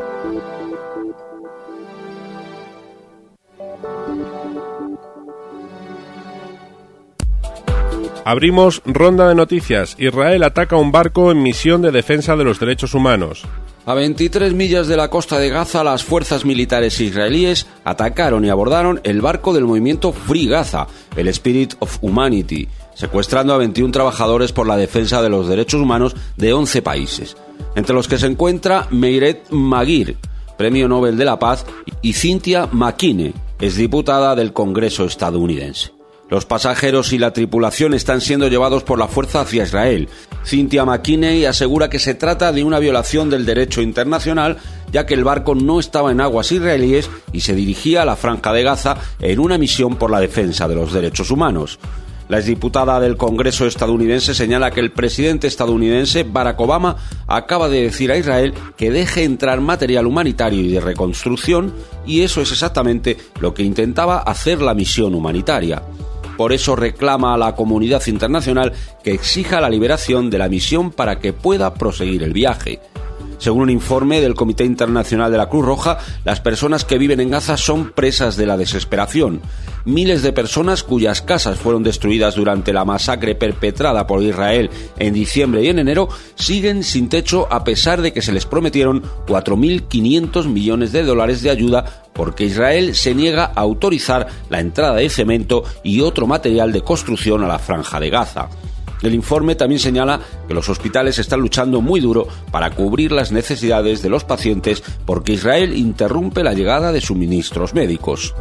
Abrimos ronda de noticias. Israel ataca un barco en misión de defensa de los derechos humanos. A 23 millas de la costa de Gaza, las fuerzas militares israelíes atacaron y abordaron el barco del movimiento Free Gaza, el Spirit of Humanity, secuestrando a 21 trabajadores por la defensa de los derechos humanos de 11 países, entre los que se encuentra Meiret Maguir, Premio Nobel de la Paz, y Cynthia McKinney, exdiputada del Congreso estadounidense. Los pasajeros y la tripulación están siendo llevados por la fuerza hacia Israel. Cynthia McKinney asegura que se trata de una violación del derecho internacional, ya que el barco no estaba en aguas israelíes y se dirigía a la Franja de Gaza en una misión por la defensa de los derechos humanos. La exdiputada del Congreso estadounidense señala que el presidente estadounidense Barack Obama acaba de decir a Israel que deje entrar material humanitario y de reconstrucción, y eso es exactamente lo que intentaba hacer la misión humanitaria. Por eso reclama a la comunidad internacional que exija la liberación de la misión para que pueda proseguir el viaje. Según un informe del Comité Internacional de la Cruz Roja, las personas que viven en Gaza son presas de la desesperación. Miles de personas cuyas casas fueron destruidas durante la masacre perpetrada por Israel en diciembre y en enero siguen sin techo a pesar de que se les prometieron $4.500 millones de ayuda, porque Israel se niega a autorizar la entrada de cemento y otro material de construcción a la Franja de Gaza. El informe también señala que los hospitales están luchando muy duro para cubrir las necesidades de los pacientes porque Israel interrumpe la llegada de suministros médicos.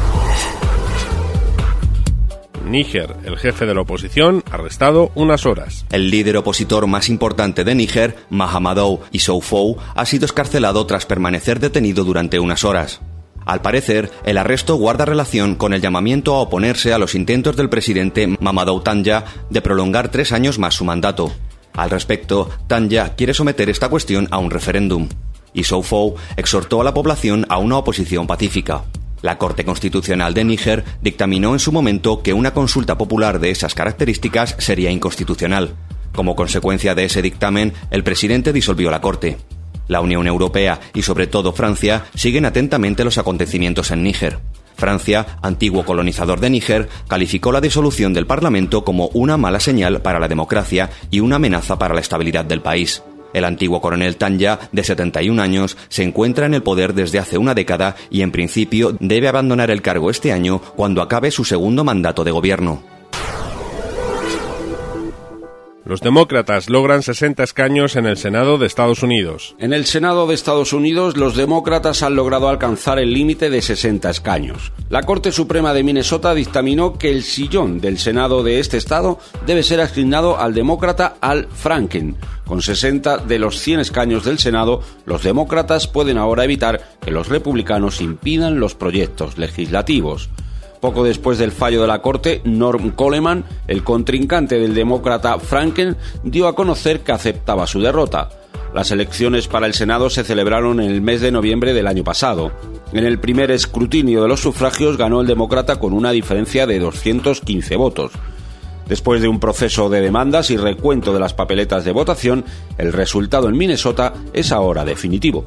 Níger, el jefe de la oposición, arrestado unas horas. El líder opositor más importante de Níger, Mahamadou Issoufou, ha sido excarcelado tras permanecer detenido durante unas horas. Al parecer, el arresto guarda relación con el llamamiento a oponerse a los intentos del presidente Mamadou Tanja de prolongar 3 años más su mandato. Al respecto, Tanja quiere someter esta cuestión a un referéndum. Issoufou exhortó a la población a una oposición pacífica. La Corte Constitucional de Níger dictaminó en su momento que una consulta popular de esas características sería inconstitucional. Como consecuencia de ese dictamen, el presidente disolvió la Corte. La Unión Europea y sobre todo Francia siguen atentamente los acontecimientos en Níger. Francia, antiguo colonizador de Níger, calificó la disolución del Parlamento como una mala señal para la democracia y una amenaza para la estabilidad del país. El antiguo coronel Tanja, de 71 años, se encuentra en el poder desde hace una década y en principio debe abandonar el cargo este año cuando acabe su segundo mandato de gobierno. Los demócratas logran 60 escaños en el Senado de Estados Unidos. En el Senado de Estados Unidos, los demócratas han logrado alcanzar el límite de 60 escaños. La Corte Suprema de Minnesota dictaminó que el sillón del Senado de este estado debe ser asignado al demócrata Al Franken. Con 60 de los 100 escaños del Senado, los demócratas pueden ahora evitar que los republicanos impidan los proyectos legislativos. Poco después del fallo de la Corte, Norm Coleman, el contrincante del demócrata Franken, dio a conocer que aceptaba su derrota. Las elecciones para el Senado se celebraron en el mes de noviembre del año pasado. En el primer escrutinio de los sufragios ganó el demócrata con una diferencia de 215 votos. Después de un proceso de demandas y recuento de las papeletas de votación, el resultado en Minnesota es ahora definitivo.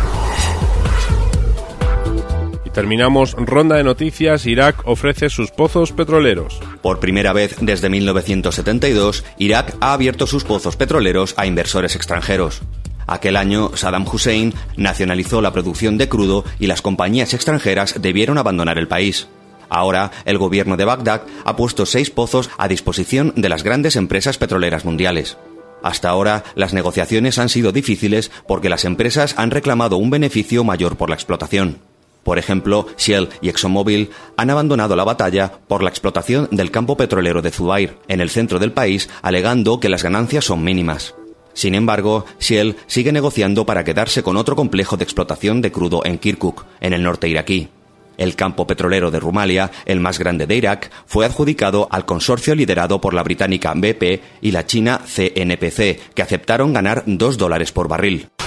Terminamos ronda de noticias. Irak ofrece sus pozos petroleros. Por primera vez desde 1972, Irak ha abierto sus pozos petroleros a inversores extranjeros. Aquel año, Saddam Hussein nacionalizó la producción de crudo y las compañías extranjeras debieron abandonar el país. Ahora, el gobierno de Bagdad ha puesto 6 pozos a disposición de las grandes empresas petroleras mundiales. Hasta ahora, las negociaciones han sido difíciles porque las empresas han reclamado un beneficio mayor por la explotación. Por ejemplo, Shell y ExxonMobil han abandonado la batalla por la explotación del campo petrolero de Zubair, en el centro del país, alegando que las ganancias son mínimas. Sin embargo, Shell sigue negociando para quedarse con otro complejo de explotación de crudo en Kirkuk, en el norte iraquí. El campo petrolero de Rumalia, el más grande de Irak, fue adjudicado al consorcio liderado por la británica BP y la china CNPC, que aceptaron ganar $2 por barril.